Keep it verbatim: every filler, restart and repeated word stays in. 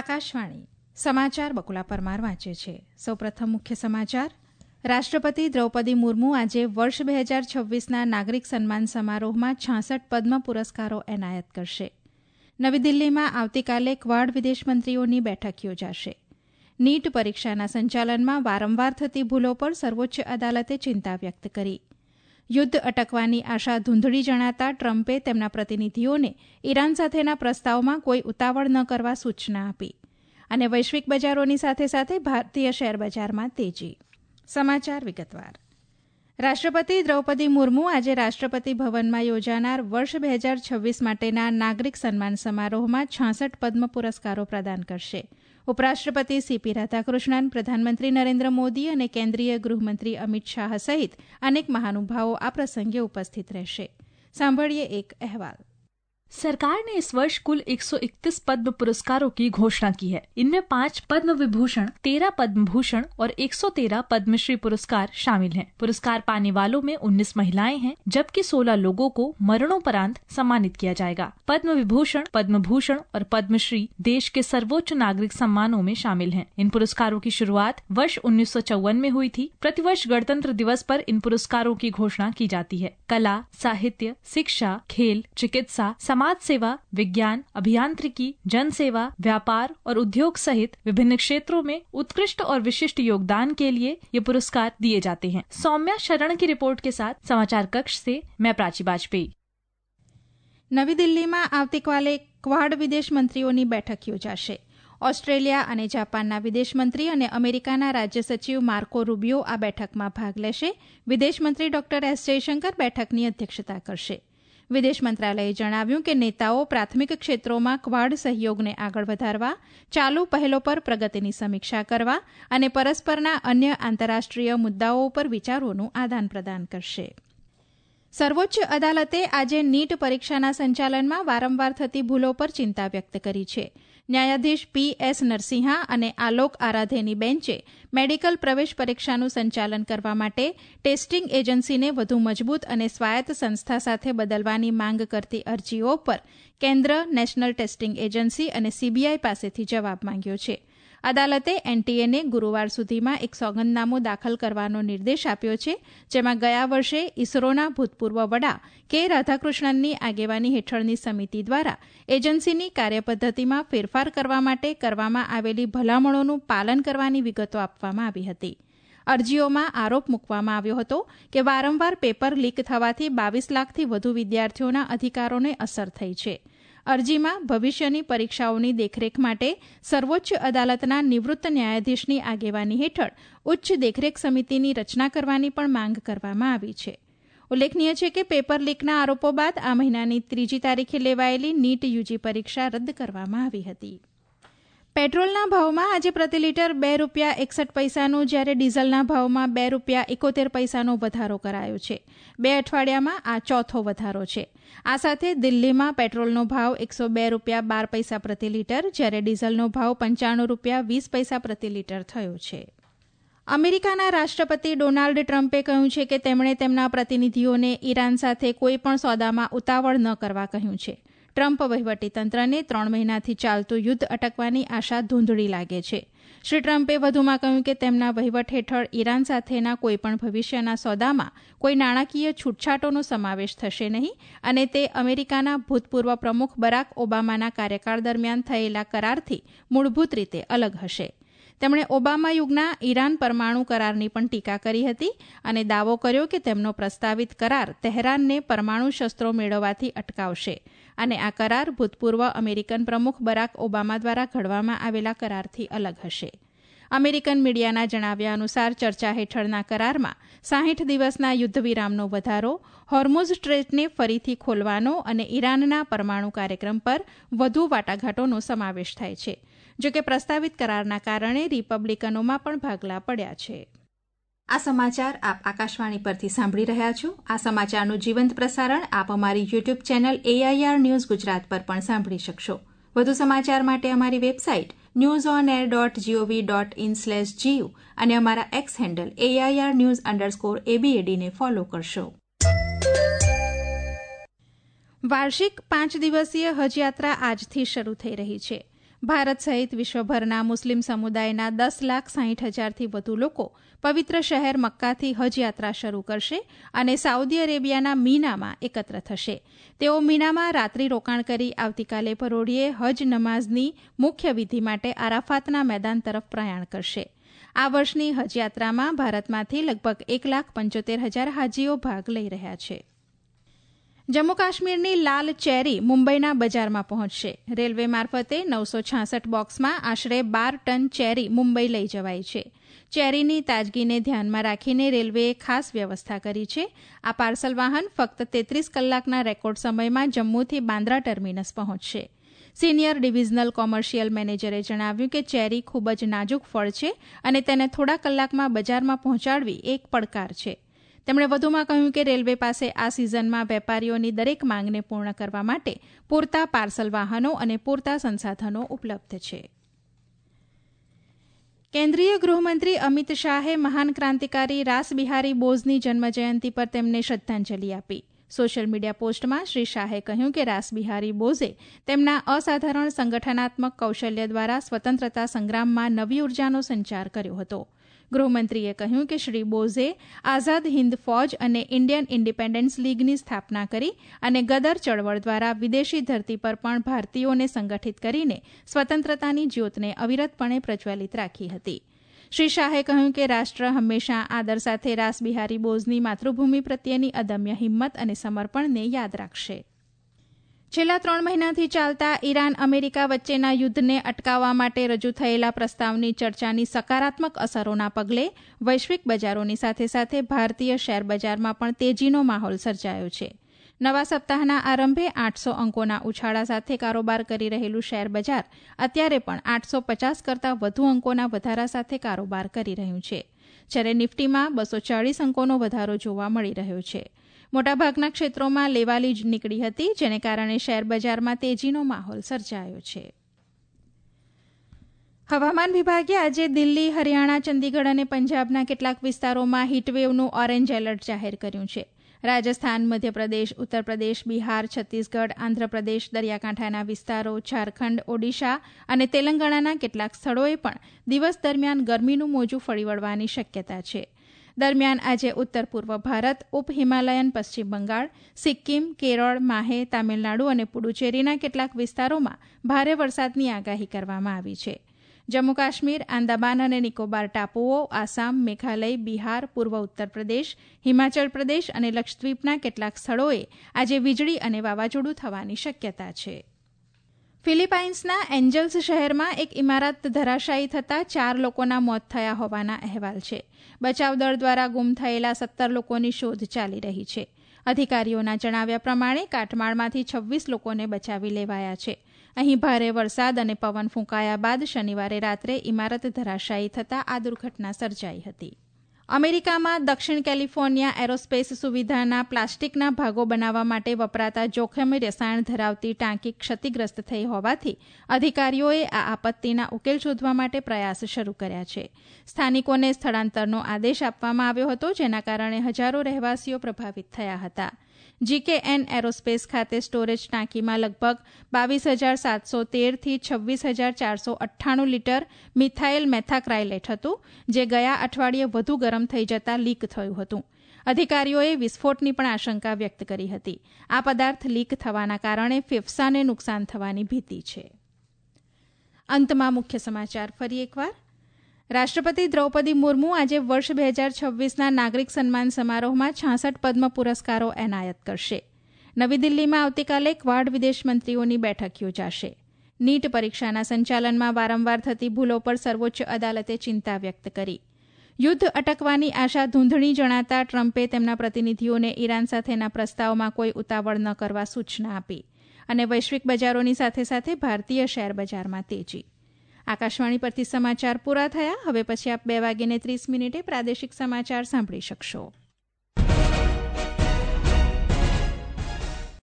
આકાશવાણી સમાચાર બકુલા પરમાર વાંચે છે. સૌપ્રથમ મુખ્ય સમાચાર. રાષ્ટ્રપતિ દ્રૌપદી મુર્મુ આજે વર્ષ બે હજાર છવ્વીસના નાગરિક સન્માન સમારોહમાં છાસઠ પદ્મ પુરસ્કારો એનાયત કરશે. નવી દિલ્હીમાં આવતીકાલે ક્વાડ વિદેશમંત્રીઓની બેઠક યોજાશે. નીટ પરીક્ષાના સંચાલનમાં વારંવાર થતી ભૂલો પર સર્વોચ્ચ અદાલતે ચિંતા વ્યક્ત કરી. યુદ્ધ અટકવાની આશા ધૂંધળી જણાતા ટ્રમ્પે તેમના પ્રતિનિધિઓને ઈરાન સાથેના પ્રસ્તાવમાં કોઈ ઉતાવળ ન કરવા સૂચના આપી. અને વૈશ્વિક બજારોની સાથે સાથે ભારતીય શેરબજારમાં તેજી. સમાચાર વિગતવાર. રાષ્ટ્રપતિ દ્રૌપદી મુર્મુ આજે રાષ્ટ્રપતિ ભવનમાં યોજાનાર વર્ષ બે હજાર છવ્વીસ માટેના નાગરિક સન્માન સમારોહમાં છાસઠ પદ્મ પુરસ્કારો પ્રદાન કરશે. ઉપરાષ્ટ્રપતિ સીપી રાધાકૃષ્ણન, પ્રધાનમંત્રી નરેન્દ્ર મોદી અને કેન્દ્રીય ગૃહમંત્રી અમિત શાહ સહિત અનેક મહાનુભાવો આ પ્રસંગે ઉપસ્થિત રહેશે. સાંભળીએ એક અહેવાલ. सरकार ने इस वर्ष कुल एक सौ इकतीस पद्म पुरस्कारों की घोषणा की है. इनमें पांच पद्म विभूषण, तेरह पद्म भूषण और एक सौ तेरह पद्मश्री पुरस्कार शामिल हैं. पुरस्कार पाने वालों में उन्नीस महिलाएं हैं, जबकि सोलह लोगों को मरणोपरांत सम्मानित किया जाएगा. पद्म विभूषण, पद्म भूषण और पद्मश्री देश के सर्वोच्च नागरिक सम्मानों में शामिल हैं. इन पुरस्कारों की शुरुआत वर्ष उन्नीस सौ चौवन में हुई थी. प्रतिवर्ष गणतंत्र दिवस पर इन पुरस्कारों की घोषणा की जाती है. कला, साहित्य, शिक्षा, खेल, चिकित्सा, समाज सेवा, विज्ञान, अभियांत्रिकी, जन सेवा, व्यापार और उद्योग सहित विभिन्न क्षेत्रों में उत्कृष्ट और विशिष्ट योगदान के लिए ये पुरस्कार दिए जाते हैं. सौम्या शरण की रिपोर्ट के साथ समाचार कक्ष से मैं प्राची वाजपेयी. નવી દિલ્હીમાં આવતીકાલે ક્વાડ વિદેશ મંત્રીઓની બેઠક યોજાશે. ઓસ્ટ્રેલિયા અને જાપાનના વિદેશમંત્રી અને અમેરિકાના રાજ્ય સચિવ માર્કો રૂબિયો આ બેઠકમાં ભાગ લેશે. વિદેશમંત્રી ડોક્ટર એસ જયશંકર બેઠકની અધ્યક્ષતા કરશે. વિદેશ મંત્રાલયે જણાવ્યું કે નેતાઓ પ્રાથમિક ક્ષેત્રોમાં ક્વાડ સહયોગને આગળ વધારવા, ચાલુ પહેલો પર પ્રગતિની સમીક્ષા કરવા અને પરસ્પરના અન્ય આંતરરાષ્ટ્રીય મુદ્દાઓ પર વિચારોનું આદાન પ્રદાન કરશે. સર્વોચ્ચ અદાલતે આજે નીટ પરીક્ષાના સંચાલનમાં વારંવાર થતી ભૂલો પર ચિંતા વ્યક્ત કરી છે. ન્યાયાધીશ પી એસ નરસિંહા અને આલોક આરાધેની બેન્ચે મેડિકલ પ્રવેશ પરીક્ષાનું સંચાલન કરવા માટે ટેસ્ટિંગ એજન્સીને વધુ મજબૂત અને સ્વાયત્ત સંસ્થા સાથે બદલવાની માંગ કરતી અરજીઓ પર કેન્દ્ર, નેશનલ ટેસ્ટિંગ એજન્સી અને સીબીઆઈ પાસેથી જવાબ માંગ્યો છે. અદાલતે એનટીએને ગુરૂવાર સુધીમાં એક સોગંદનામું દાખલ કરવાનો નિર્દેશ આપ્યો છે, જેમાં ગયા વર્ષે ઇસરોના ભૂતપૂર્વ વડા કે રાધાકૃષ્ણનની આગેવાની હેઠળની સમિતિ દ્વારા એજન્સીની કાર્યપદ્ધતિમાં ફેરફાર કરવા માટે કરવામાં આવેલી ભલામણોનું પાલન કરવાની વિગતો આપવામાં આવી હતી. અરજીઓમાં આરોપ મૂકવામાં આવ્યો હતો કે વારંવાર પેપર લીક થવાથી બાવીસ લાખથી વધુ વિદ્યાર્થીઓના અધિકારોને અસર થઈ છે. અરજીમાં ભવિષ્યની પરીક્ષાઓની દેખરેખ માટે સર્વોચ્ચ અદાલતના નિવૃત્ત ન્યાયાધીશની આગેવાની હેઠળ ઉચ્ચ દેખરેખ સમિતિની રચના કરવાની પણ માંગ કરવામાં આવી છે. ઉલ્લેખનીય છે કે પેપર લીકના આરોપો બાદ આ મહિનાની ત્રીજી તારીખે લેવાયેલી નીટ યુજી પરીક્ષા રદ કરવામાં આવી હતી. પેટ્રોલના ભાવમાં આજે પ્રતિ લીટર બે રૂપિયા એકસઠ પૈસાનો જ્યારે ડીઝલના ભાવમાં બે રૂપિયા એકોતેર પૈસાનો વધારો કરાયો છે. બે અઠવાડિયામાં આ ચોથો વધારો છે. આ સાથે દિલ્હીમાં પેટ્રોલનો ભાવ એકસો બે રૂપિયા બાર પૈસા પ્રતિ લીટર, જ્યારે ડીઝલનો ભાવ પંચાણું રૂપિયા વીસ પૈસા પ્રતિ લીટર થયો છે. અમેરિકાના રાષ્ટ્રપતિ ડોનાલ્ડ ટ્રમ્પે કહ્યું છે કે તેમણે તેમના પ્રતિનિધિઓને ઈરાન સાથે કોઈપણ સોદામાં ઉતાવળ ન કરવા કહ્યું છે. ટ્રમ્પ વહીવટીતંત્રને ત્રણ મહિનાથી ચાલતું યુદ્ધ અટકવાની આશા ધૂંધળી લાગે છે. શ્રી ટ્રમ્પે વધુમાં કહ્યું કે તેમના વહીવટ હેઠળ ઈરાન સાથેના કોઈપણ ભવિષ્યના સોદામાં કોઈ નાણાકીય છૂટછાટોનો સમાવેશ થશે નહીં અને તે અમેરિકાના ભૂતપૂર્વ પ્રમુખ બરાક ઓબામાના કાર્યકાળ દરમિયાન થયેલા કરારથી મૂળભૂત રીતે અલગ હશે. તેમણે ઓબામા યુગના ઈરાન પરમાણુ કરારની પણ ટીકા કરી હતી અને દાવો કર્યો કે તેમનો પ્રસ્તાવિત કરાર તહેરાનને પરમાણુ શસ્ત્રો મેળવવાથી અટકાવશે અને આ કરાર ભૂતપૂર્વ અમેરિકન પ્રમુખ બરાક ઓબામા દ્વારા ઘડવામાં આવેલા કરારથી અલગ હશે. અમેરિકન મીડિયાના જણાવ્યા અનુસાર ચર્ચા હેઠળના કરારમાં સાહીઠ દિવસના યુદ્ધ વિરામનો વધારો, હોર્મુઝ સ્ટ્રેટને ફરીથી ખોલવાનો અને ઈરાનના પરમાણુ કાર્યક્રમ પર વધુ વાટાઘાટોનો સમાવેશ થાય છે. જોકે પ્રસ્તાવિત કરારના કારણે રિપબ્લિકનોમાં પણ ભાગલા પડ્યા છે. આ સમાચાર આપ આકાશવાણી પરથી સાંભળી રહ્યા છો. આ સમાચારનું જીવંત પ્રસારણ આપ અમારી YouTube channel AIR news Gujarat પર પણ સાંભળી શકશો. વધુ સમાચાર માટે અમારી website news on air dot G O V dot in slash G U અને અમારા X handle AIR news underscore એબીએડીને ફોલો કરશો. વાર્ષિક પાંચ દિવસીય હજ યાત્રા આજથી શરૂ થઈ રહી છે. ભારત સહિત વિશ્વભરના મુસ્લિમ સમુદાયના દસ લાખ સાહીઠ હજારથી વધુ લોકો પવિત્ર શહેર મક્કાથી હજ યાત્રા શરૂ કરશે અને સાઉદી અરેબિયાના મીનામાં એકત્ર થશે. તેઓ મીનામાં રાત્રિ રોકાણ કરી આવતીકાલે પરોઢિયે હજ નમાઝની મુખ્ય વિધિ માટે આરાફાતના મેદાન તરફ પ્રયાણ કરશે. આ વર્ષની હજ યાત્રામાં ભારતમાંથી લગભગ એક લાખ પંચોતેર હજાર હાજીઓ ભાગ લઈ રહ્યા છે. જમ્મુ કાશ્મીરની લાલ ચેરી મુંબઈના બજારમાં પહોંચશે. રેલવે મારફતે નવસો છાસઠ બોક્સમાં આશરે બાર ટન ચેરી મુંબઈ લઈ જવાઈ છે. ચેરીની તાજગીને ધ્યાનમાં રાખીને રેલવેએ ખાસ વ્યવસ્થા કરી છે. આ પાર્સલ વાહન ફક્ત તેત્રીસ કલાકના રેકોર્ડ સમયમાં જમ્મુથી બાંદ્રા ટર્મિનસ પહોંચશે. સિનિયર ડિવિઝનલ કોમર્શિયલ મેનેજરે જણાવ્યું કે ચેરી ખૂબ જ નાજુક ફળ છે અને તેને થોડા કલાકમાં બજારમાં પહોંચાડવી એક પડકાર છે. તેમણે વધુમાં કહ્યું કે રેલવે પાસે આ સિઝનમાં વેપારીઓની દરેક માંગને પૂર્ણ કરવા માટે પૂરતા પાર્સલ વાહનો અને પૂરતા સંસાધનો ઉપલબ્ધ છે. કેન્દ્રીય ગૃહમંત્રી અમિત શાહે મહાન ક્રાંતિકારી રાસબિહારી બોઝની જન્મજયંતિ પર તેમને શ્રદ્ધાંજલિ આપી. સોશિયલ મીડિયા પોસ્ટમાં શ્રી શાહે કહ્યું કે રાસબિહારી બોઝે તેમના અસાધારણ સંગઠનાત્મક કૌશલ્ય દ્વારા સ્વતંત્રતા સંગ્રામમાં નવી ઉર્જાનો સંચાર કર્યો હતો. ગૃહમંત્રીએ કહ્યું કે શ્રી બોઝે આઝાદ હિન્દ ફૌજ અને ઇન્ડિયન ઇન્ડિપેન્ડન્સ લીગની સ્થાપના કરી અને ગદર ચળવળ દ્વારા વિદેશી ધરતી પર પણ ભારતીયોને સંગઠિત કરીને સ્વતંત્રતાની જ્યોતને અવિરતપણે પ્રજ્વલિત રાખી હતી. શ્રી શાહે કહ્યું કે રાષ્ટ્ર હંમેશા આદર સાથે રાસબિહારી બોઝની માતૃભૂમિ પ્રત્યેની અદમ્ય હિંમત અને સમર્પણને યાદ રાખશે. છેલ્લા ત્રણ મહિનાથી ચાલતા ઈરાન અમેરિકા વચ્ચેના યુદ્ધને અટકાવવા માટે રજૂ થયેલા પ્રસ્તાવની ચર્ચાની સકારાત્મક અસરોના પગલે વૈશ્વિક બજારોની સાથે સાથે ભારતીય શેરબજારમાં પણ તેજીનો માહોલ સર્જાયો છે. નવા સપ્તાહના આરંભે આઠસો અંકોના ઉછાળા સાથે કારોબાર કરી રહેલું શેરબજાર અત્યારે પણ આઠસો પચાસ કરતાં વધુ અંકોના વધારા સાથે કારોબાર કરી રહ્યું છે. જ્યારે નિફ્ટીમાં બસો ચાળીસ અંકોનો વધારો જોવા મળી રહ્યો છે. મોટાભાગના ક્ષેત્રોમાં લેવાલી જ નીકળી હતી, જેને કારણે શેરબજારમાં તેજીનો માહોલ સર્જાયો છે. હવામાન વિભાગે આજે દિલ્હી, હરિયાણા, ચંદીગઢ અને પંજાબના કેટલાક વિસ્તારોમાં હીટવેવનું ઓરેન્જ એલર્ટ જાહેર કર્યું છે. રાજસ્થાન, મધ્યપ્રદેશ, ઉત્તરપ્રદેશ, બિહાર, છત્તીસગઢ, આંધ્રપ્રદેશ, દરિયાકાંઠાના વિસ્તારો, ઝારખંડ, ઓડિશા અને તેલંગાણાના કેટલાક સ્થળોએ પણ દિવસ દરમિયાન ગરમીનું મોજું ફરી વળવાની શક્યતા છે. દરમિયાન આજે ઉત્તર પૂર્વ ભારત, ઉપ હિમાલયન પશ્ચિમ બંગાળ, સિક્કિમ, કેરળ, માહે, તામિલનાડુ અને પુડુચેરીના કેટલાક વિસ્તારોમાં ભારે વરસાદની આગાહી કરવામાં આવી છે. જમ્મુ કાશ્મીર, આંદામાન અને નિકોબાર ટાપુઓ, આસામ, મેઘાલય, બિહાર, પૂર્વ ઉત્તર પ્રદેશ, હિમાચલ પ્રદેશ અને લક્ષદ્વીપના કેટલાક સ્થળોએ આજે વીજળી અને વાવાઝોડું થવાની શક્યતા છે. ફિલિપાઇન્સના એન્જલ્સ શહેરમાં એક ઇમારત ધરાશાયી થતાં ચાર લોકોના મોત થયા હોવાના અહેવાલ છે. બચાવ દળ દ્વારા ગુમ થયેલા સત્તર લોકોની શોધ ચાલી રહી છે. અધિકારીઓના જણાવ્યા પ્રમાણે કાટમાળમાંથી છવ્વીસ લોકોને બચાવી લેવાયા છે. અહીં ભારે વરસાદ અને પવન ફૂંકાયા બાદ શનિવારે રાત્રે ઇમારત ધરાશાયી થતાં આ દુર્ઘટના સર્જાઈ હતી. અમેરિકામાં દક્ષિણ કેલિફોર્નિયા એરોસ્પેસ સુવિધાના પ્લાસ્ટિકના ભાગો બનાવવા માટે વપરાતા જોખમી રસાયણ ધરાવતી ટાંકી ક્ષતિગ્રસ્ત થઈ હોવાથી અધિકારીઓએ આ આપત્તિના ઉકેલ શોધવા માટે પ્રયાસ શરૂ કર્યા છે. સ્થાનિકોને સ્થળાંતરનો આદેશ આપવામાં આવ્યો હતો, જેના કારણે હજારો રહેવાસીઓ પ્રભાવિત થયા હતા. જીકેએન એરોસ્પેસ ખાતે સ્ટોરેજ ટાંકીમાં લગભગ બાવીસ હજાર સાતસો તેરથી છવ્વીસ હજાર ચારસો અઠ્ઠાણું લીટર મિથાઇલ મેથાક્રાઇલેટ હતું, જે ગયા અઠવાડિયે વધુ ગરમ થઈ જતાં લીક થયું હતું. અધિકારીઓએ વિસ્ફોટની પણ આશંકા વ્યક્ત કરી હતી. આ પદાર્થ લીક થવાના કારણે ફેફસાને નુકસાન થવાની ભીતિ છે. અંતમાં મુખ્ય સમાચાર ફરી એકવાર. રાષ્ટ્રપતિ દ્રૌપદી મુર્મુ આજે વર્ષ બે હજાર છવ્વીસના નાગરિક સન્માન સમારોહમાં છાસઠ પદ્મ પુરસ્કારો એનાયત કરશે. નવી દિલ્હીમાં આવતીકાલે ક્વાડ વિદેશ મંત્રીઓની બેઠક યોજાશે. નીટ પરીક્ષાના સંચાલનમાં વારંવાર થતી ભૂલો પર સર્વોચ્ચ અદાલતે ચિંતા વ્યક્ત કરી. યુદ્ધ અટકવાની આશા ધૂંધળી જણાતા ટ્રમ્પે તેમના પ્રતિનિધિઓને ઈરાન સાથેના પ્રસ્તાવમાં કોઈ ઉતાવળ ન કરવા સૂચના આપી. અને વૈશ્વિક બજારોની સાથે સાથે ભારતીય શેર બજારમાં તેજી. આકાશવાણી પરથી સમાચાર પૂરા થયા. હવે પછી આપ બે વાગ્યે ત્રીસ મિનિટે પ્રાદેશિક સમાચાર સાંભળી શકશો.